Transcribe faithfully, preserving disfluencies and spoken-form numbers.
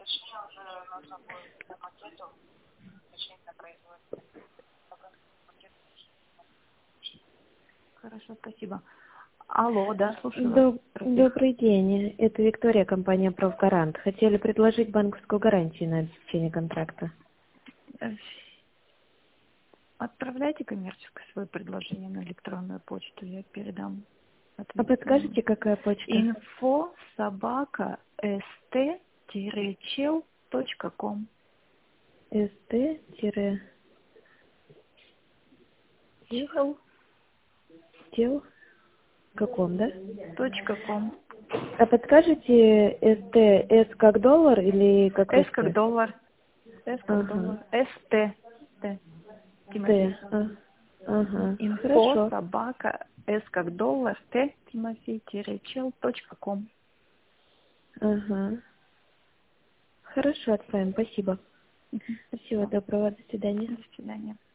Хорошо, спасибо. Алло, да, слушаю вас. Доб- Добрый день. Это Виктория, компания «Профгарант». Хотели предложить банковскую гарантию на обеспечение контракта. Э, Отправляйте коммерческое свое предложение на электронную почту, я передам А ответственному. подскажете, какая почта? Инфо собака ст-чел точка ком. ст Чел тел каком, да? точка ком. А подскажете ст, с как доллар или как С ст? как доллар. С как Ага. доллар. ст. Т. Тимофей. Т. А. Ага. Инфо Хорошо. собака С как доллар Т Тимофей-чел точка ком. Ага. Хорошо, отправим. Спасибо. Всего доброго. До свидания. До свидания.